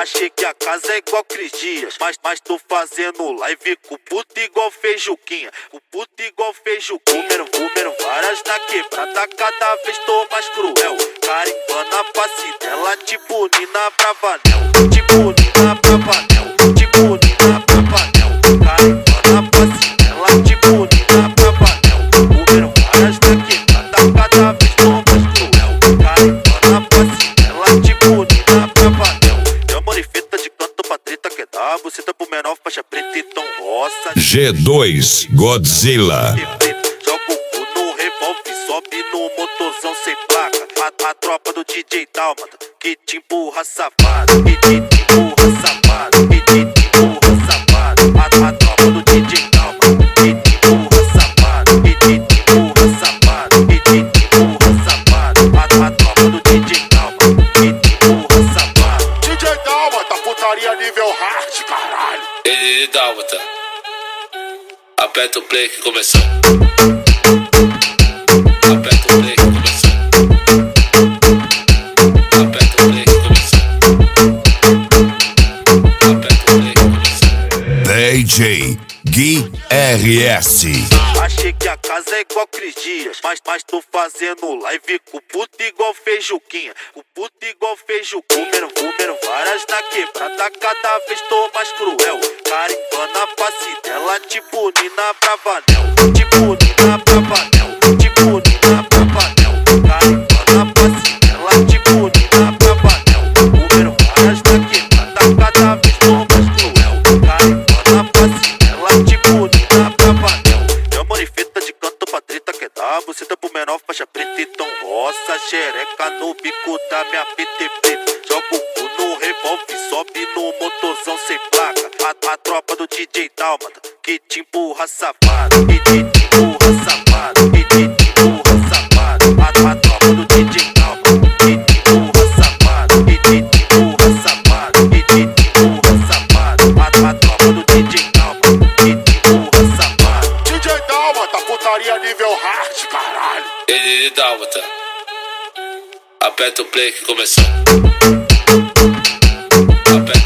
Achei que a casa é igual Cris Dias, mas tô fazendo live com puto igual Feijuquinha. O puto igual Feijuquinha. Comendo várias na quebrada, cada vez tô mais cruel. Carimbando a face dela, tipo Nina Bravanel. Tipo Nina Bravanel. Tipo Nina Bravanel. Carimbando a face dela, tipo Nina Bravanel. Comendo várias na quebrada, cada vez tô mais cruel. Carimbando a face dela, tipo Nina Bravanel. Chama de fita de canto pra treta que dá. Buceta pro menor, faixa preta e tom roça. G2 Godzilla. Joga o cu no revólver, sobe no motorzão sem placa. A tropa do DJ Dálmata, que te empurra safado. Que te empurra safado. Que te empurra safado. A tropa do DJ Dálmata, que te empurra safado. Que te empurra safado. Que te empurra safado. A tropa do DJ Dálmata, que te empurra safado. DJ Dálmata, putaria nível hard, caralho. Ei, Dálmata, aperta o play que começou. Aperta o play que começou. Aperta o play que começou. Aperta o play que começou. DJ Gui RS. Achei que a casa é igual Cris Dias, mas tô fazendo live com puto igual Feijuquinha. O puto igual Feijuquinha. Comendo várias na quebrada, cada vez tô mais cruel. Carimbando a face dela, tipo Nina Bravanel. Tipo Nina Bravanel. Tipo Nina Bravanel. Carimbando a face dela, tipo Nina Bravanel. Comendo várias na quebrada, cada vez tô mais cruel. Carimbando a face dela, tipo Nina Bravanel. Chama de fita de canto pra treta que dá. Buceta pro menor, faixa preta e tom roça. Xereca no bico da minha PTP. Joga o cu no revólver, sobe no motorzão sem placa. A tropa do DJ Dálmata, que te empurra safado. Que te empurra safado. Que te empurra safado. A tropa do DJ Dálmata, que te empurra safado. Que te empurra safado. Que te empurra safado. A tropa do DJ Dálmata, que te empurra safado. DJ Dálmata, putaria nível hard, caralho. Ei, Dálmata, aperta o play que começou. Aperta